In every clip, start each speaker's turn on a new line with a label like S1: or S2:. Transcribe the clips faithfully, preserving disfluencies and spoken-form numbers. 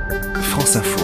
S1: France Info.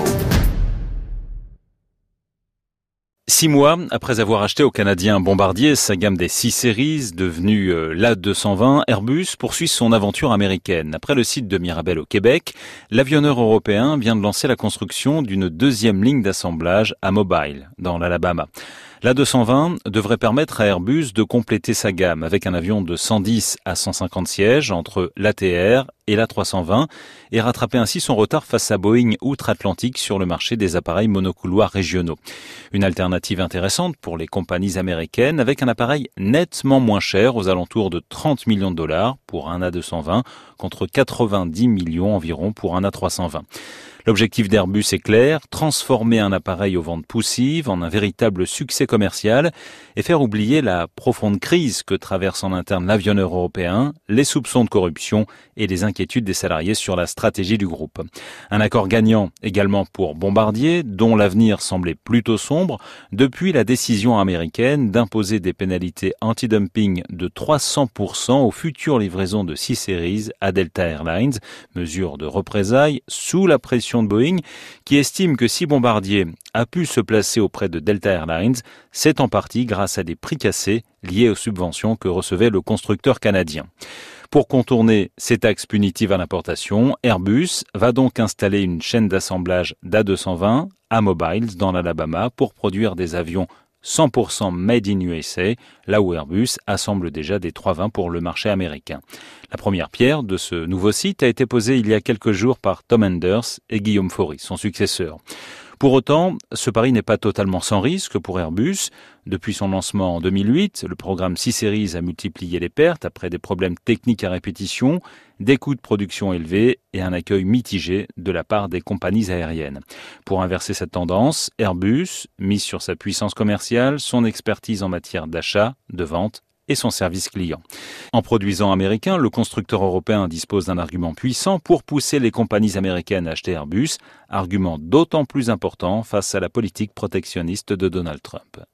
S2: Six mois après avoir acheté au Canadien Bombardier sa gamme des six séries, devenue l'A deux cent vingt, Airbus poursuit son aventure américaine. Après le site de Mirabel au Québec, l'avionneur européen vient de lancer la construction d'une deuxième ligne d'assemblage à Mobile, dans l'Alabama. L'A deux cent vingt devrait permettre à Airbus de compléter sa gamme avec un avion de cent dix à cent cinquante sièges entre l'A T R et l'A trois cent vingt et rattraper ainsi son retard face à Boeing outre-Atlantique sur le marché des appareils monocouloirs régionaux. Une alternative intéressante pour les compagnies américaines avec un appareil nettement moins cher aux alentours de trente millions de dollars pour un A deux cent vingt contre quatre-vingt-dix millions environ pour un A trois cent vingt. L'objectif d'Airbus est clair, transformer un appareil aux ventes poussives en un véritable succès commercial et faire oublier la profonde crise que traverse en interne l'avionneur européen, les soupçons de corruption et les inquiétudes des salariés sur la stratégie du groupe. Un accord gagnant également pour Bombardier, dont l'avenir semblait plutôt sombre, depuis la décision américaine d'imposer des pénalités anti-dumping de trois cents pour cent aux futures livraisons de six séries à Delta Airlines, mesure de représailles sous la pression de Boeing, qui estime que si Bombardier a pu se placer auprès de Delta Airlines, c'est en partie grâce à des prix cassés liés aux subventions que recevait le constructeur canadien. Pour contourner ces taxes punitives à l'importation, Airbus va donc installer une chaîne d'assemblage d'A deux cent vingt à Mobile dans l'Alabama pour produire des avions cent pour cent made in U S A, là où Airbus assemble déjà des trois cent vingt pour le marché américain. La première pierre de ce nouveau site a été posée il y a quelques jours par Tom Enders et Guillaume Faury, son successeur. Pour autant, ce pari n'est pas totalement sans risque pour Airbus. Depuis son lancement en deux mille huit, le programme six séries a multiplié les pertes après des problèmes techniques à répétition, des coûts de production élevés et un accueil mitigé de la part des compagnies aériennes. Pour inverser cette tendance, Airbus mise sur sa puissance commerciale, son expertise en matière d'achat, de vente et son service client. En produisant américain, le constructeur européen dispose d'un argument puissant pour pousser les compagnies américaines à acheter Airbus, argument d'autant plus important face à la politique protectionniste de Donald Trump.